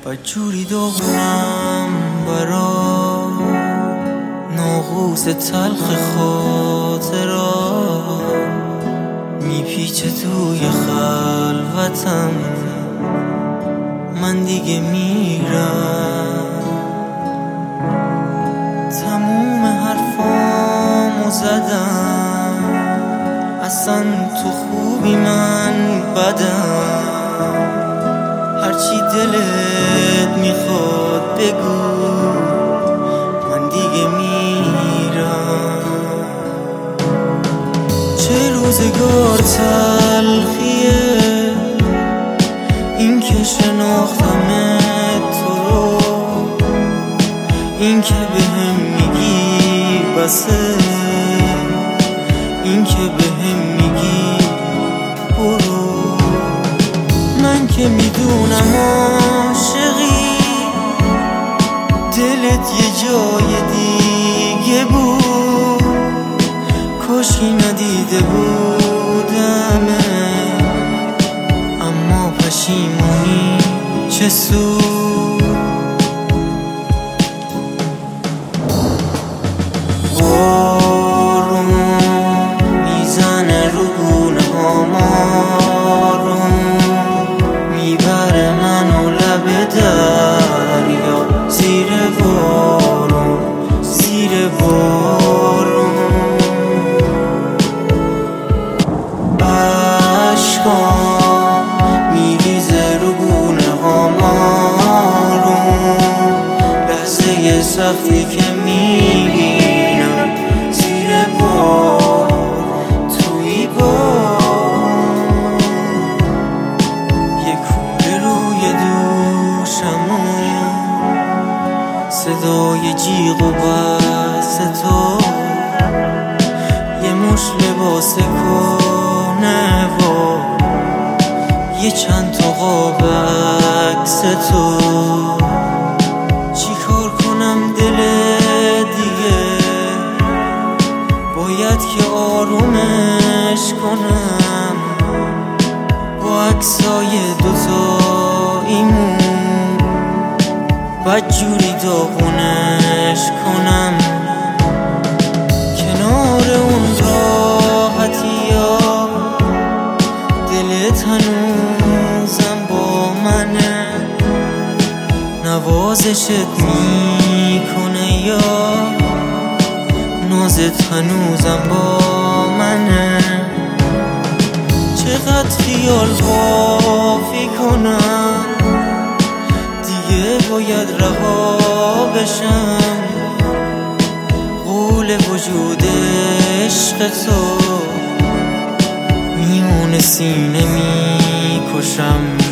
بدجوری داغونم برا ناقوس تلخ خاطرات میپیچه توی خلوتم. من دیگه میرم، تموم حرفامو زدم، اصلا تو خوبی من بدم. هرچی دلت میخواد بگو، من دیگه میرم. چه روزگار تلخیه این که شناختمت تو رو، این که بهم میگی بسه، این که بهم میگی برو. من که میدونم عاشقی، دلت یه جای دیگه بود، کاشی ندیده بودمه. اما پشیمونی چه سود؟ بارون میزنه رو گونه هام، میبره منو لب دریا، زیر بارون، زیر بارون. عشقام میریزه رو گونه هام، لحظه سختی که میبینم زیر بار، توی بار. یه کوله روی دوشمون، صدای جیغ و بس تو، یه مش لباس کهنه و یه چند تا قاب عکس تو. چی کار کنم دل دیگه، باید که آرومش کنم، با عکسای دوتاییمون بدجوری داغونش کنم. کنار اون راحتیا دلت هنوزم با منه، نوازشت میکنه یا نازت هنوزم با منه. چقدر خیال بافی کنم، دیگه باید رها بشم. قول وجود عشق تو میون سینه میکشم.